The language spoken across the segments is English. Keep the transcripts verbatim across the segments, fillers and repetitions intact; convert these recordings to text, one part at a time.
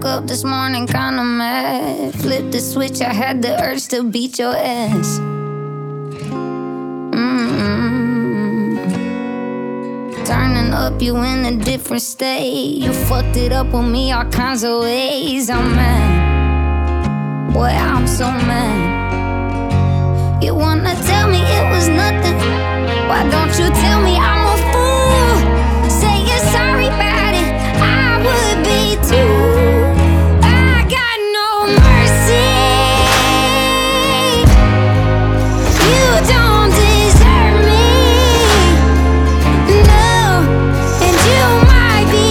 woke up this morning kinda mad. Flipped the switch, I had the urge to beat your ass. Mm-hmm. Turning up, you in a different state. You fucked it up with me all kinds of ways. I'm mad, boy, I'm so mad. You wanna tell me it was nothing? Why don't you tell me I'm a fool? Say you're sorry about it, I would be too. I got no mercy. You don't deserve me, no, and you might be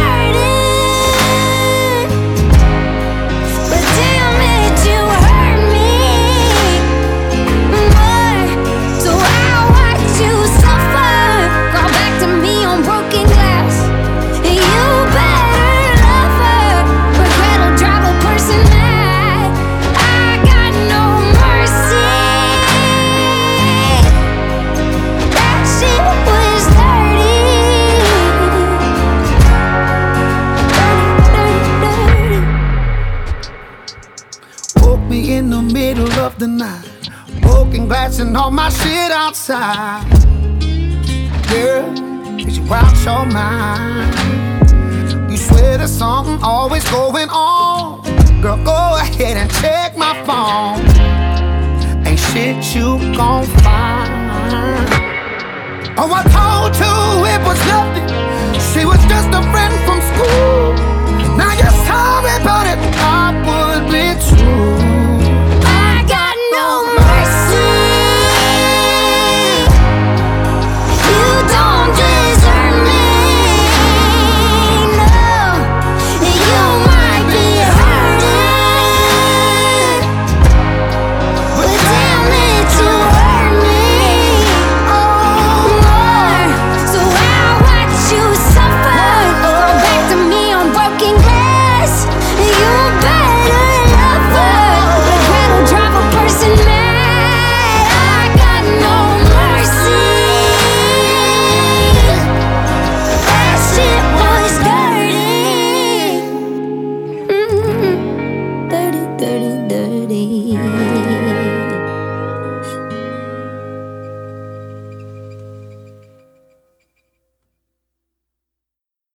hurting, but damn it, you hurt me more. So I'll watch you suffer. Crawl back to me on broken glass, and you better love her. Regret will drive a person mad. I got no mercy. That shit was dirty. Dirty, dirty, dirty. Woke me in the middle of the night, broken glass and all my shit outside. Girl, is you out your mind? You swear there's something always going on. Girl, go ahead and check my phone. Ain't shit you gon' find. Oh, I told you it was nothing. She was just a friend.